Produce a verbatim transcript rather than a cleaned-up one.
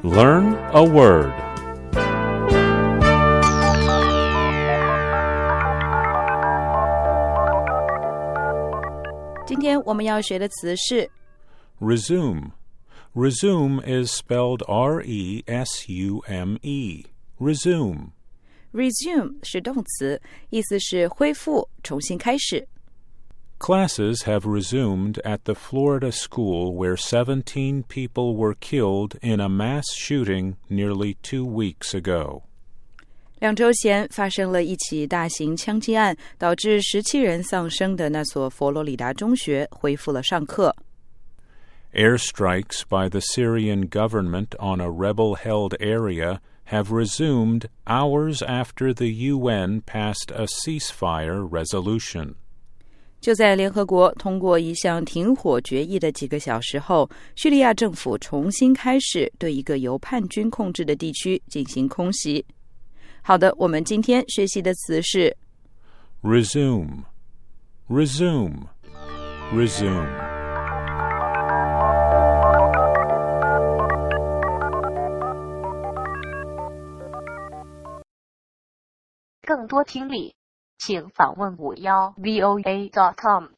Learn a word. Today 今天我们要学的词是 Resume. Resume is spelled R E S U M E. Resume. resume 是动词，意思是恢复、重新开始。 Classes have resumed at the Florida school where seventeen people were killed in a mass shooting nearly two weeks ago. 两周前发生了一起大型枪击案，导致十七人丧生的那所佛罗里达中学恢复了上课。 Airstrikes by the Syrian government on a rebel-held area have resumed hours after the U N passed a ceasefire resolution. 就在联合国通过一项停火决议的几个小时后，叙利亚政府重新开始对一个由叛军控制的地区进行空袭。好的，我们今天学习的词是 Resume. Resume. Resume. 更多听力，请访问五幺 V O A dot com。